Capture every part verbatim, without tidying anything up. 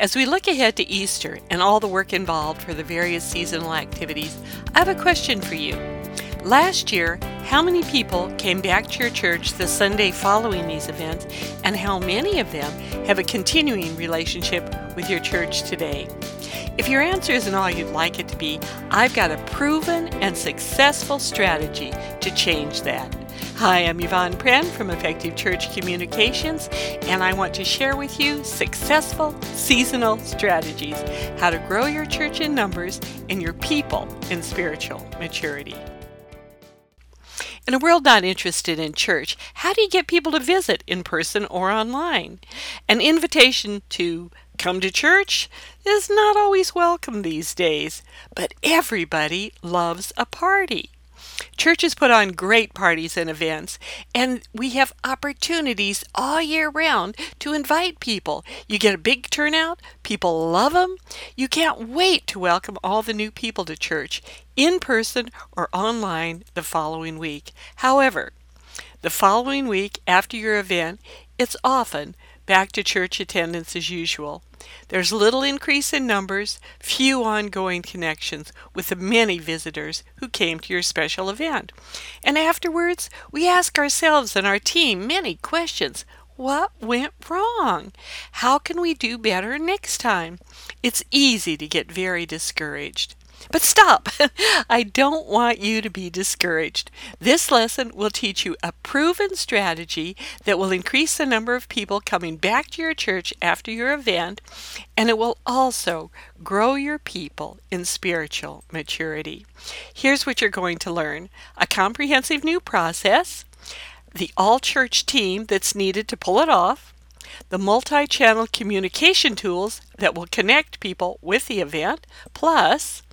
As we look ahead to Easter and all the work involved for the various seasonal activities, I have a question for you. Last year, how many people came back to your church the Sunday following these events, and how many of them have a continuing relationship with your church today? If your answer isn't all you'd like it to be, I've got a proven and successful strategy to change that. Hi, I'm Yvonne Pren from Effective Church Communications, and I want to share with you successful seasonal strategies, how to grow your church in numbers and your people in spiritual maturity. In a world not interested in church, how do you get people to visit in person or online? An invitation to come to church is not always welcome these days, but everybody loves a party. Churches put on great parties and events, and we have opportunities all year round to invite people. You get a big turnout, people love them. You can't wait to welcome all the new people to church, in person or online the following week. However, the following week after your event, it's often back to church attendance as usual. There's little increase in numbers, few ongoing connections with the many visitors who came to your special event. And afterwards, we ask ourselves and our team many questions. What went wrong? How can we do better next time? It's easy to get very discouraged. But stop! I don't want you to be discouraged. This lesson will teach you a proven strategy that will increase the number of people coming back to your church after your event, and it will also grow your people in spiritual maturity. Here's what you're going to learn: a comprehensive new process, the all-church team that's needed to pull it off, the multi-channel communication tools that will connect people with the event, plus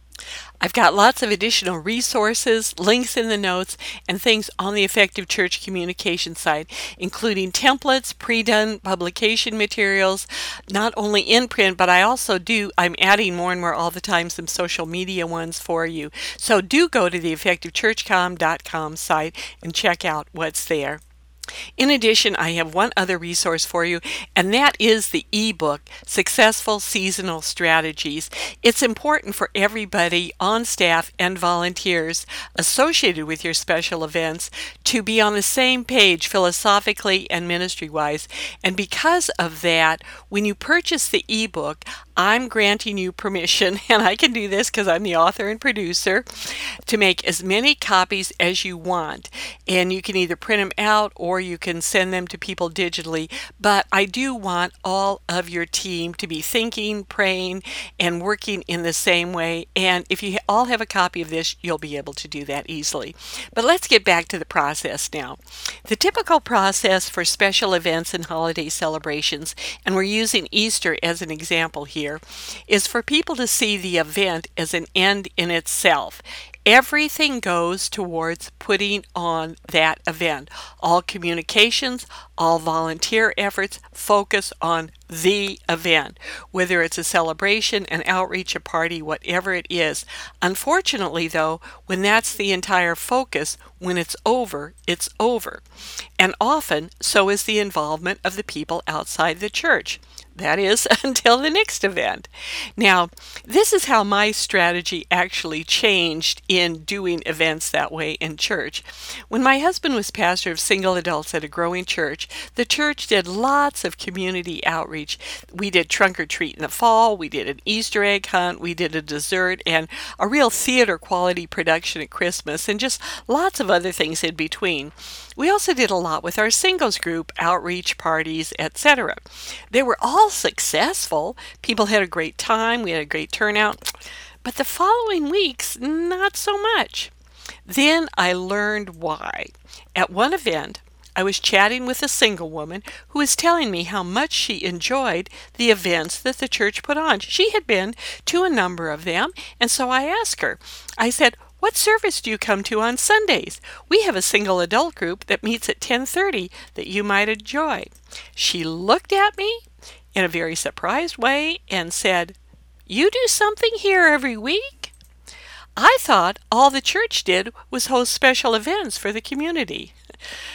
I've got lots of additional resources, links in the notes, and things on the Effective Church Communication site, including templates, pre-done publication materials, not only in print, but I also do, I'm adding more and more all the time some social media ones for you. So do go to the effective church com dot com site and check out what's there. In addition, I have one other resource for you, and that is the ebook, Successful Seasonal Strategies. It's important for everybody on staff and volunteers associated with your special events to be on the same page philosophically and ministry-wise. And because of that, when you purchase the ebook, I'm granting you permission, and I can do this because I'm the author and producer, to make as many copies as you want. And you can either print them out or you can send them to people digitally. But I do want all of your team to be thinking, praying, and working in the same way. And if you all have a copy of this, you'll be able to do that easily. But let's get back to the process now. The typical process for special events and holiday celebrations, and we're using Easter as an example here, is for people to see the event as an end in itself. Everything goes towards putting on that event. All communications, all volunteer efforts focus on the event, whether it's a celebration, an outreach, a party, whatever it is. Unfortunately, though, when that's the entire focus, when it's over, it's over. And often, so is the involvement of the people outside the church. That is, until the next event. Now, this is how my strategy actually changed in doing events that way in church. When my husband was pastor of single adults at a growing church, the church did lots of community outreach. We did trunk or treat in the fall, we did an Easter egg hunt, we did a dessert, and a real theater quality production at Christmas, and just lots of other things in between. We also did a lot with our singles group, outreach parties, et cetera. They were all successful. People had a great time. We had a great turnout. But the following weeks, not so much. Then I learned why. At one event, I was chatting with a single woman who was telling me how much she enjoyed the events that the church put on. She had been to a number of them, and so I asked her. I said, "What service do you come to on Sundays? We have a single adult group that meets at ten thirty that you might enjoy." She looked at me in a very surprised way and said, "You do something here every week?" I thought all the church did was host special events for the community.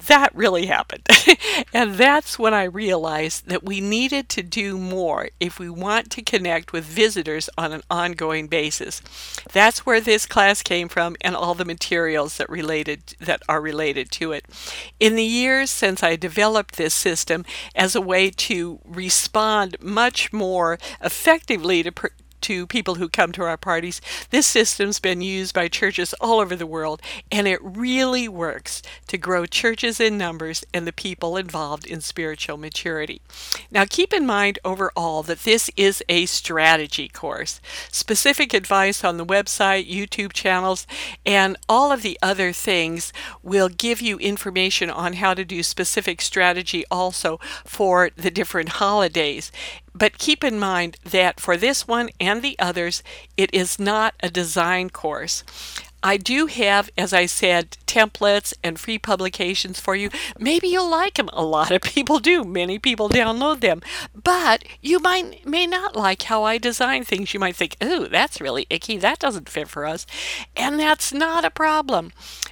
that really happened. And that's when I realized that we needed to do more if we want to connect with visitors on an ongoing basis. That's where this class came from and all the materials that related that are related to it. In the years since I developed this system as a way to respond much more effectively to per- to people who come to our parties, this system's been used by churches all over the world, and it really works to grow churches in numbers and the people involved in spiritual maturity. Now, keep in mind overall that this is a strategy course. Specific advice on the website, YouTube channels, and all of the other things will give you information on how to do specific strategy also for the different holidays. But keep in mind that for this one and the others, it is not a design course. I do have, as I said, templates and free publications for you. Maybe you'll like them. A lot of people do. Many people download them. But you might may not like how I design things. You might think, ooh, that's really icky. That doesn't fit for us. And that's not a problem.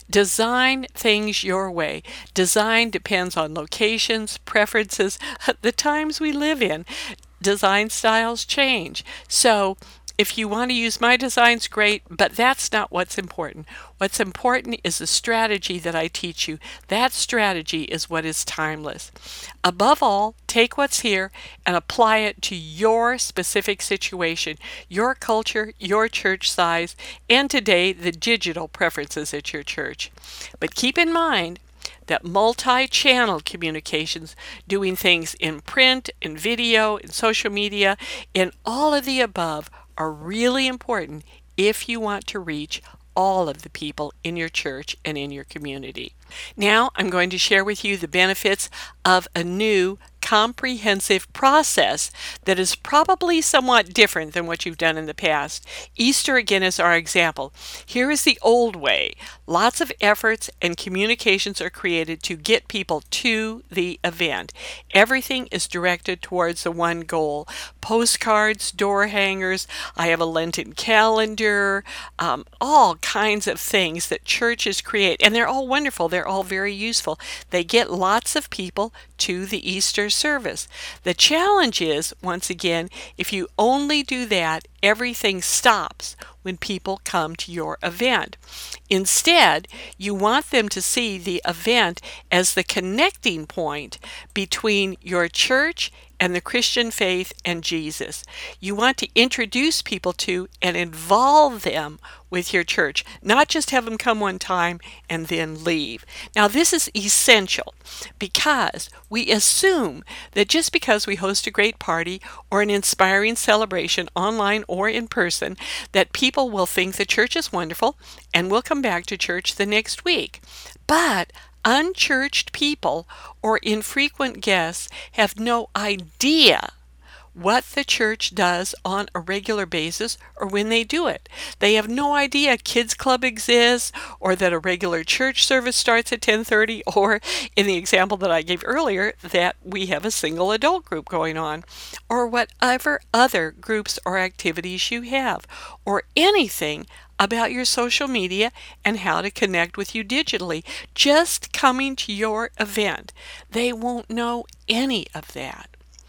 Design things your way. Design depends on locations, preferences, the times we live in. Design styles change. So if you want to use my designs, great, but that's not what's important. What's important is the strategy that I teach you. That strategy is what is timeless. Above all, take what's here and apply it to your specific situation, your culture, your church size, and today, the digital preferences at your church. But keep in mind that multi-channel communications, doing things in print, in video, in social media, in all of the above, are really important if you want to reach all of the people in your church and in your community. Now I'm going to share with you the benefits of a new comprehensive process that is probably somewhat different than what you've done in the past. Easter again is our example. Here is the old way. Lots of efforts and communications are created to get people to the event. Everything is directed towards the one goal. Postcards, door hangers, I have a Lenten calendar, um, all kinds of things that churches create, and they're all wonderful. They're all very useful. They get lots of people to the Easter service. The challenge is, once again, if you only do that, everything stops when people come to your event. Instead, you want them to see the event as the connecting point between your church and the Christian faith and Jesus. You want to introduce people to and involve them with your church, not just have them come one time and then leave. Now, this is essential because we assume that just because we host a great party or an inspiring celebration online or in person, that people will think the church is wonderful and will come back to church the next week. But unchurched people or infrequent guests have no idea what the church does on a regular basis or when they do it. They have no idea Kids Club exists or that a regular church service starts at ten thirty, or in the example that I gave earlier, that we have a single adult group going on, or whatever other groups or activities you have, or anything about your social media and how to connect with you digitally. Just coming to your event, they won't know any of that.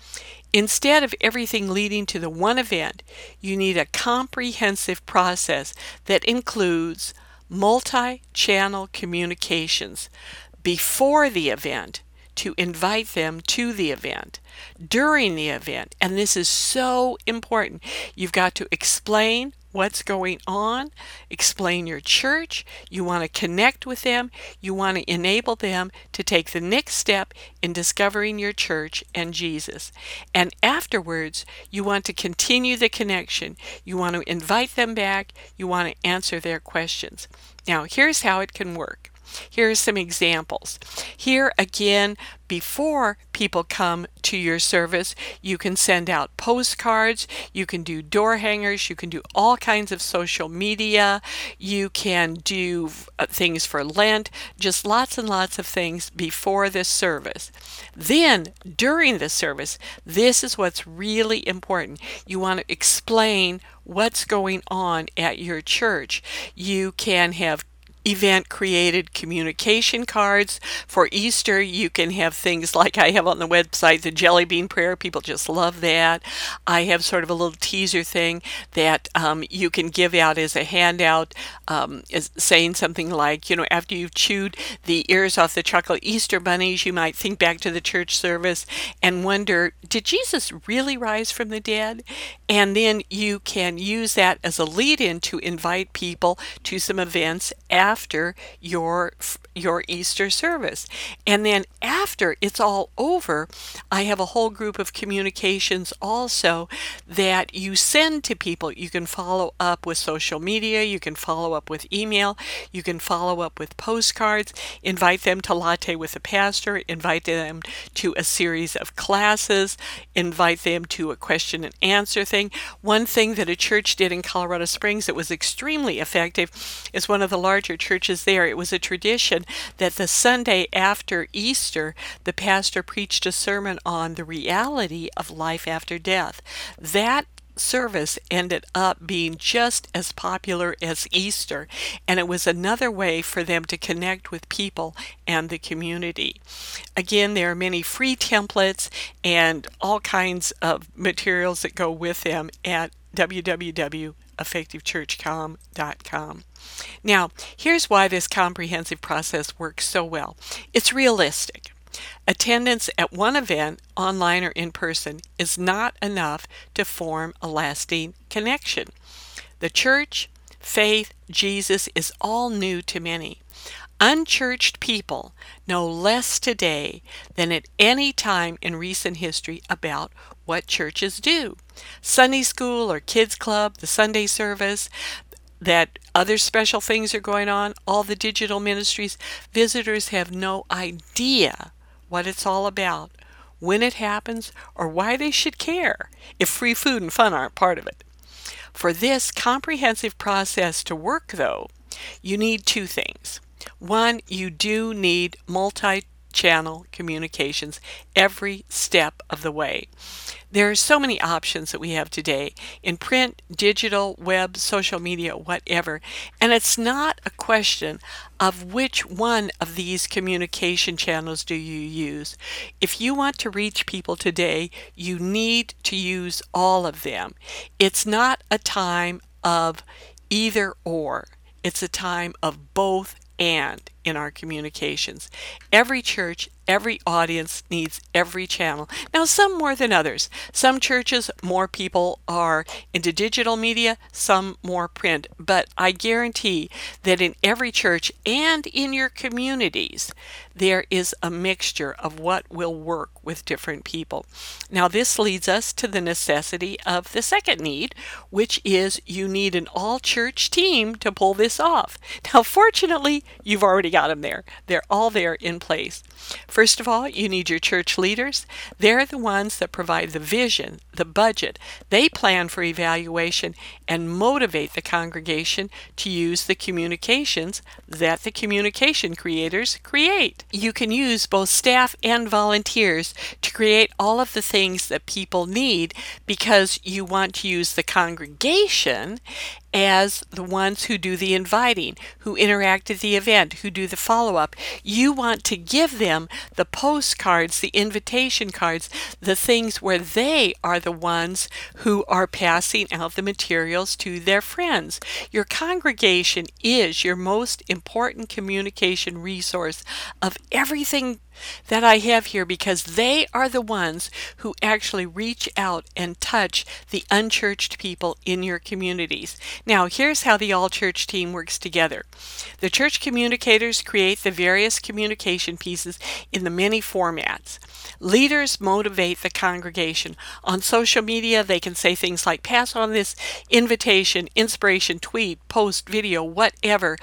Instead of everything leading to the one event, you need a comprehensive process that includes multi-channel communications before the event to invite them to the event, during the event, and this is so important. You've got to explain what's going on, explain your church, you want to connect with them, you want to enable them to take the next step in discovering your church and Jesus. And afterwards, you want to continue the connection. You want to invite them back, you want to answer their questions. Now, here's how it can work. Here are some examples. Here again, before people come to your service, you can send out postcards, you can do door hangers, you can do all kinds of social media, you can do uh, things for Lent, just lots and lots of things before the service. Then, during the service, this is what's really important. You want to explain what's going on at your church. You can have event created communication cards. For Easter, you can have things like I have on the website, the jelly bean prayer. People just love that. I have sort of a little teaser thing that um, you can give out as a handout, um, is saying something like, you know, after you've chewed the ears off the chocolate Easter bunnies, you might think back to the church service and wonder, did Jesus really rise from the dead? And then you can use that as a lead-in to invite people to some events after your your Easter service. And then after it's all over, I have a whole group of communications also that you send to people. You can follow up with social media, you can follow up with email, you can follow up with postcards, invite them to Latte with the Pastor, invite them to a series of classes, invite them to a question and answer thing. One thing that a church did in Colorado Springs that was extremely effective is one of the larger churches there. It was a tradition that the Sunday after Easter, the pastor preached a sermon on the reality of life after death. That service ended up being just as popular as Easter, and it was another way for them to connect with people and the community. Again, there are many free templates and all kinds of materials that go with them at w w w dot effective church com dot com. Now, here's why this comprehensive process works so well. It's realistic. Attendance at one event, online or in person, is not enough to form a lasting connection. The church, faith, Jesus is all new to many. Unchurched people know less today than at any time in recent history about what churches do. Sunday school or kids club, the Sunday service, that other special things are going on, all the digital ministries, visitors have no idea what it's all about, when it happens, or why they should care if free food and fun aren't part of it. For this comprehensive process to work, though, you need two things. One, you do need multi-channel communications every step of the way. There are so many options that we have today in print, digital, web, social media, whatever. And it's not a question of which one of these communication channels do you use. If you want to reach people today, you need to use all of them. It's not a time of either or. It's a time of both and in our communications. Every church, every audience needs every channel. Now, some more than others. Some churches, more people are into digital media, some more print. But I guarantee that in every church and in your communities, there is a mixture of what will work with different people. Now, this leads us to the necessity of the second need, which is you need an all-church team to pull this off. Now, fortunately, you've already got them there. They're all there in place. First of all, you need your church leaders. They're the ones that provide the vision, the budget. They plan for evaluation and motivate the congregation to use the communications that the communication creators create. You can use both staff and volunteers to create all of the things that people need because you want to use the congregation as the ones who do the inviting, who interact at the event, who do the follow-up. You want to give them the postcards, the invitation cards, the things where they are the ones who are passing out the materials to their friends. Your congregation is your most important communication resource of everything that I have here because they are the ones who actually reach out and touch the unchurched people in your communities. Now, here's how the all-church team works together. The church communicators create the various communication pieces in the many formats. Leaders motivate the congregation. On social media, they can say things like, pass on this invitation, inspiration, tweet, post, video, whatever.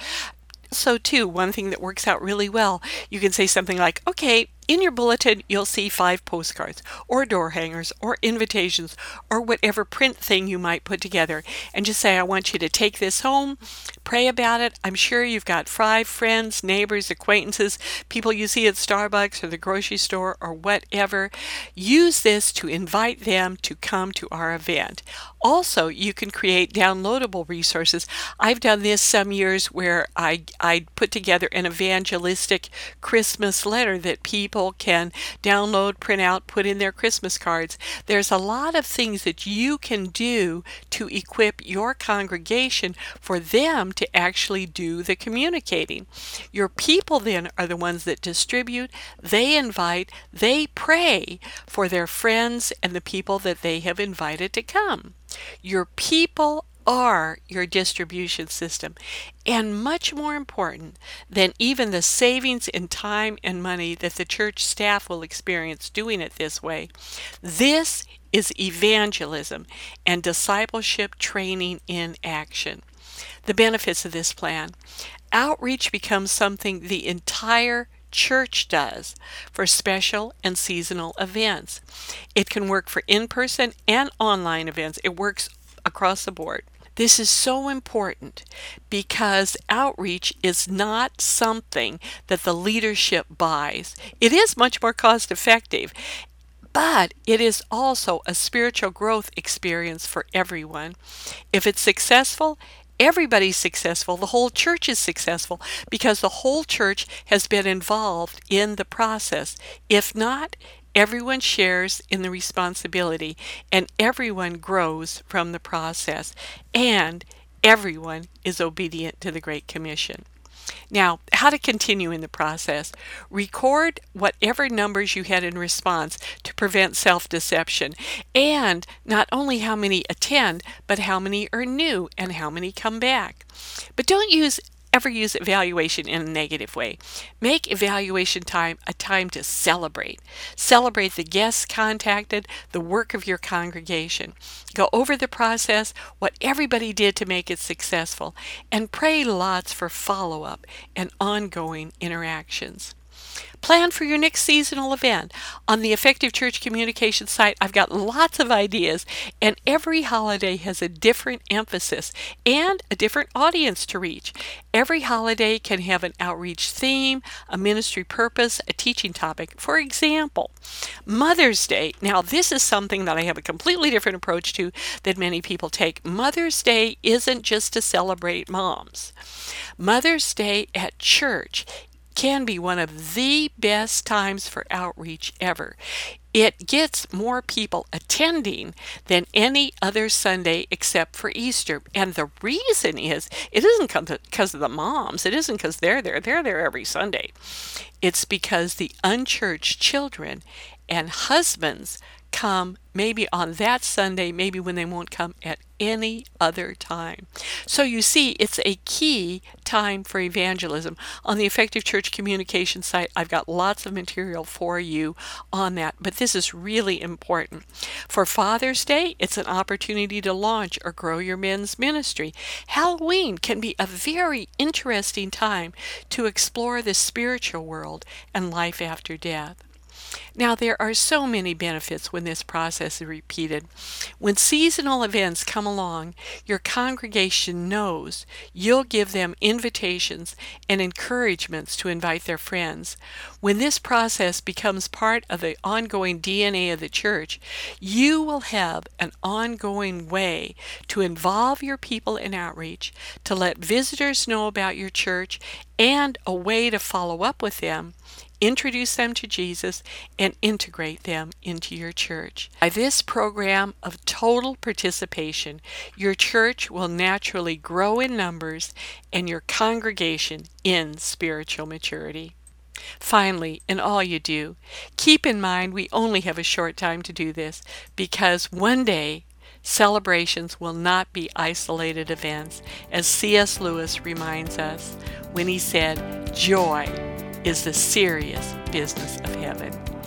So too, one thing that works out really well, you can say something like, okay, in your bulletin, you'll see five postcards or door hangers or invitations or whatever print thing you might put together. And just say, I want you to take this home, Pray about it. I'm sure you've got five friends, neighbors, acquaintances, people you see at Starbucks or the grocery store or whatever. Use this to invite them to come to our event. Also, you can create downloadable resources. I've done this some years where I, I put together an evangelistic Christmas letter that people can download, print out, put in their Christmas cards. There's a lot of things that you can do to equip your congregation for them to actually do the communicating. Your people then are the ones that distribute, they invite, they pray for their friends and the people that they have invited to come. Your people are your distribution system, and much more important than even the savings in time and money that the church staff will experience doing it this way, this is evangelism and discipleship training in action. The benefits of this plan: outreach becomes something the entire church does for special and seasonal events. It can work for in-person and online events. It works across the board. This is so important because outreach is not something that the leadership buys. It is much more cost effective, but it is also a spiritual growth experience for everyone. If it's successful, everybody's successful. The whole church is successful because the whole church has been involved in the process. If not, everyone shares in the responsibility and everyone grows from the process, and everyone is obedient to the Great Commission. Now, how to continue in the process. Record whatever numbers you had in response to prevent self-deception, and not only how many attend, but how many are new and how many come back. But don't use ever use evaluation in a negative way. Make evaluation time a time to celebrate. Celebrate the guests contacted, the work of your congregation. Go over the process, what everybody did to make it successful, and pray lots for follow-up and ongoing interactions. Plan for your next seasonal event. On the Effective Church Communication site, I've got lots of ideas, and every holiday has a different emphasis and a different audience to reach. Every holiday can have an outreach theme, a ministry purpose, a teaching topic. For example, Mother's Day. Now, this is something that I have a completely different approach to than many people take. Mother's Day isn't just to celebrate moms. Mother's Day at church can be one of the best times for outreach ever. It gets more people attending than any other Sunday except for Easter. And the reason is, it isn't because of the moms. It isn't because they're there. They're there every Sunday. It's because the unchurched children and husbands come maybe on that Sunday, maybe when they won't come at any other time. So you see, it's a key time for evangelism. On the Effective Church Communication site, I've got lots of material for you on that, but this is really important. For Father's Day, it's an opportunity to launch or grow your men's ministry. Halloween can be a very interesting time to explore the spiritual world and life after death. Now, there are so many benefits when this process is repeated. When seasonal events come along, your congregation knows you'll give them invitations and encouragements to invite their friends. When this process becomes part of the ongoing D N A of the church, you will have an ongoing way to involve your people in outreach, to let visitors know about your church, and a way to follow up with them, introduce them to Jesus, and integrate them into your church. By this program of total participation, your church will naturally grow in numbers and your congregation in spiritual maturity. Finally, in all you do, keep in mind we only have a short time to do this, because one day celebrations will not be isolated events, as C S Lewis reminds us when he said, "Joy is the serious business of heaven."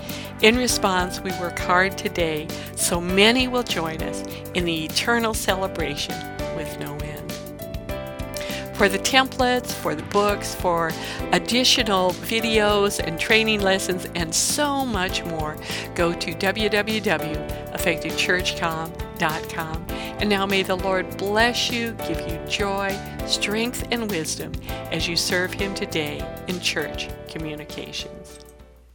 In response, we work hard today so many will join us in the eternal celebration with no end. For the templates, for the books, for additional videos and training lessons, and so much more, go to w w w dot effective church com dot com. And now may the Lord bless you, give you joy, strength, and wisdom as you serve Him today in church communications.